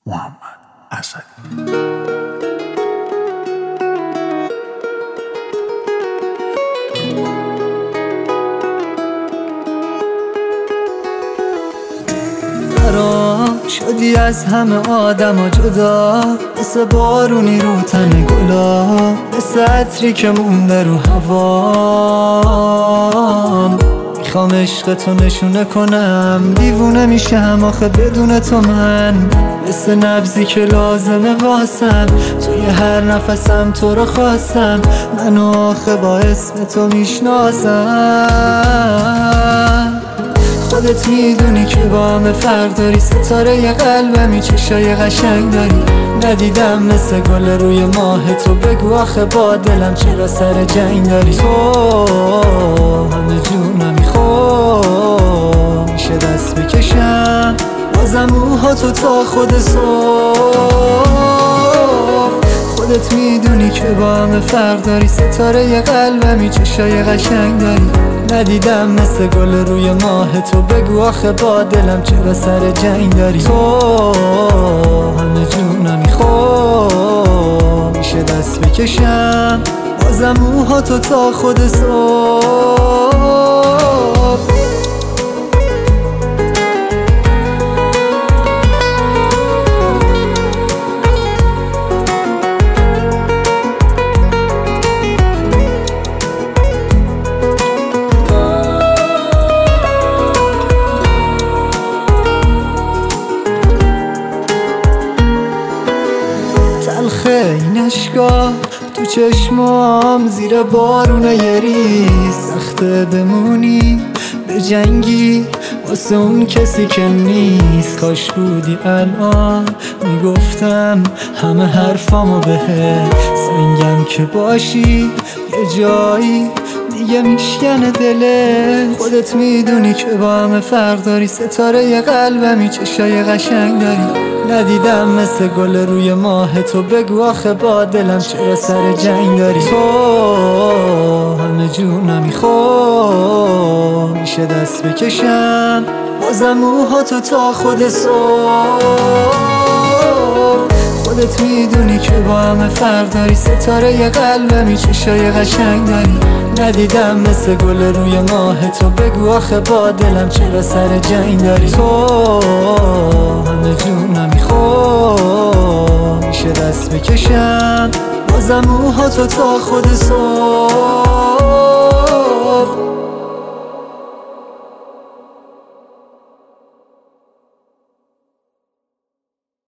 محمد اسدی. شدی از همه آدم جدا، مثل بارونی رو تن گلا، مثل عطری که مونده رو هوام. میخوام عشقتو نشونه کنم، دیوونه میشم آخه بدون تو من، مثل نبضی که لازمه واسم، توی هر نفسم تو رو خواستم، منو آخه با اسم تو میشناسم. خودت میدونی که با همه فرق داری، ستاره ی قلبمی، چشای قشنگ داری، ندیدم مثل گل روی ماه تو، بگو آخه با دلم چرا سر جنگ داری. تو همه جونم میخوام، میشه دست بکشم بازم موهاتو تا خود صبح. خودت میدونی که با همه فرق داری، ستاره ی قلبمی، چشای قشنگ داری، ندیدم مثل گل روی ماه تو، بگو آخه با دلم چرا سر جنگ داری. تو همه جونم میخوام، میشه دست بکشم بازم موهاتو تا خود صبح. تلخه این اشکا تو چشمام، زیر بارون یه ریز، سخته بمونی به جنگی واسه اون کسی که نیست. کاش بودی الان میگفتم همه حرفامو بهت، سنگم که باشی یه جایی دیگه میشکنه دلت. خودت میدونی که با همه فرق داری، ستاره ی قلبمی، چشای قشنگ داری، ندیدم مثل گل روی ماه تو، بگو آخه با دلم چرا سر جنگ داری. تو همه جونم میخوام، میشه دست بکشم بازم موهاتو تا خود صبح. خودت میدونی که با همه فرق داری، ستاره ی قلبمی، چشای قشنگ داری، ندیدم مثل گل روی ماه تو، بگو آخه با دلم چرا سر جنگ داری. تو همه جونم میخوام، میشه دست بکشم بازم موهاتو تا خود صبح.